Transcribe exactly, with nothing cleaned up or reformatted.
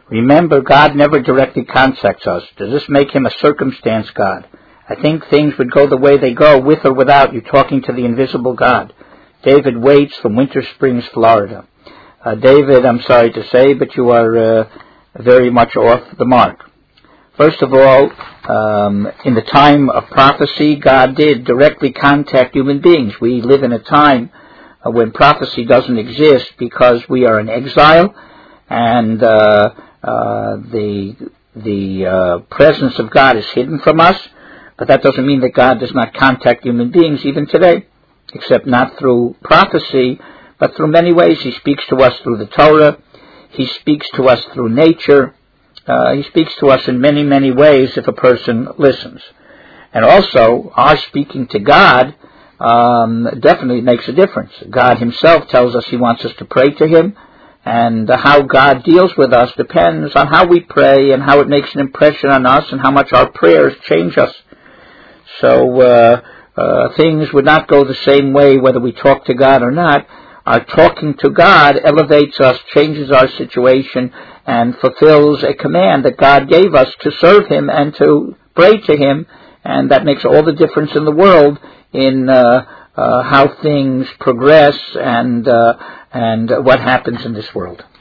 Remember, God never directly contacts us. Does this make him a circumstance God? I think things would go the way they go, with or without you talking to the invisible God. David Waits from Winter Springs, Florida. Uh, David, I'm sorry to say, but you are uh, very much off the mark. First of all, um, in the time of prophecy, God did directly contact human beings. We live in a time uh, when prophecy doesn't exist because we are in exile, and uh, uh, the the uh, presence of God is hidden from us. But that doesn't mean that God does not contact human beings even today, except not through prophecy, but through many ways. He speaks to us through the Torah. He speaks to us through nature. Uh, he speaks to us in many, many ways if a person listens. And also, our speaking to God um, definitely makes a difference. God himself tells us he wants us to pray to him, and uh, how God deals with us depends on how we pray and how it makes an impression on us and how much our prayers change us. So uh, uh, things would not go the same way whether we talk to God or not. Our talking to God elevates us, changes our situation, and fulfills a command that God gave us to serve him and to pray to him, and that makes all the difference in the world in uh, uh, how things progress and uh, and what happens in this world.